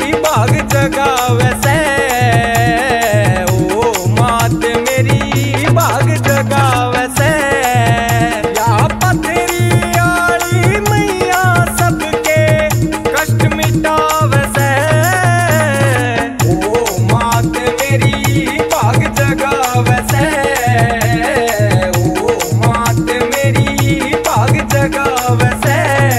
भाग जगावे से। ओ मात मेरी भाग जगावे से। या पथरी आली मैया सबके कष्ट मिटावे से। ओ मात मेरी भाग जगावे से। ओ मात मेरी भाग जगावे से।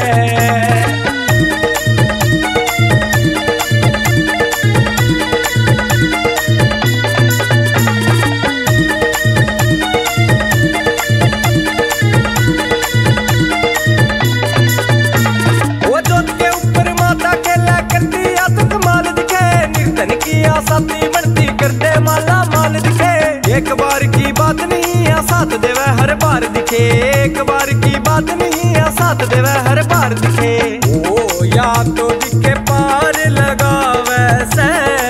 साथी बढ़ती करते माला माल दिखे। एक बार की बात नहीं है साथ देवे हर बार दिखे। एक बार की बात नहीं है साथ देवे हर बार दिखे। ओ या तो दिखे पार लगावे से।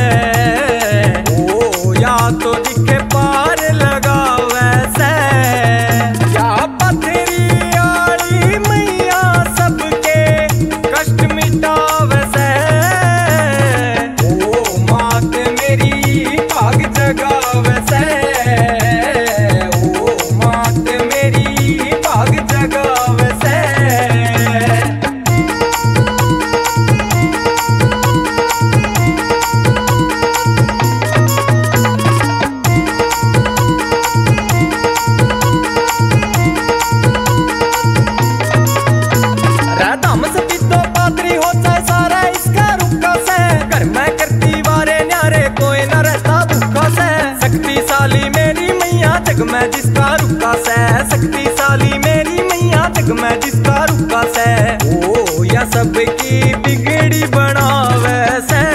ओ या तो दिखे पार लगावे से। या पथरी आली मैया सबके कष्ट मिटावे से। भाग जगावे से। ओ मात मेरी भाग जगावे से। राधाम से पीतो पादरी हो जाए सारा इसका रुका से। घर में करती वारे न्यारे कोई न रहता भूखा से। शक्तिशाली मेरी मैया जग में जिसका रुका से। शक्तिशाली मेरी मैया जग में जिसका रुका से। ओ या सबकी बिगड़ी बनावे से।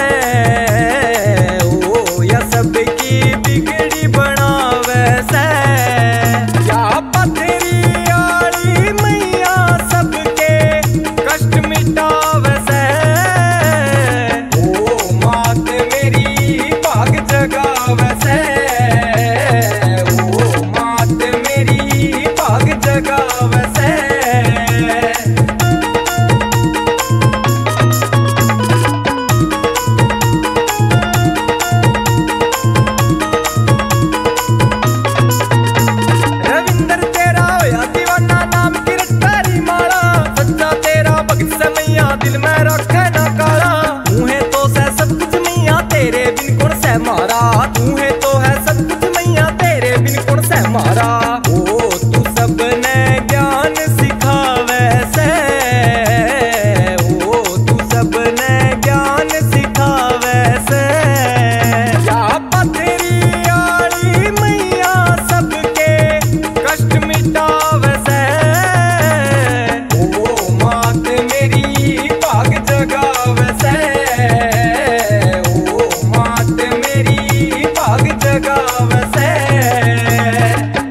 ओ या सबकी बिगड़ी बनावे से। या पथरी आली मैया सबके कष्ट मिटावे से। ओ मात मेरी भाग जगावे से। ओ मात मेरी भाग जगावे से। रविंदर तेरा होया दीवाना नाम की रट्टारी माला। सच्चा तेरा भगत से मैया दिल में रखे ना काला। मुँहे तो से सब कुछ मैया तेरे बिन गुण से मारा।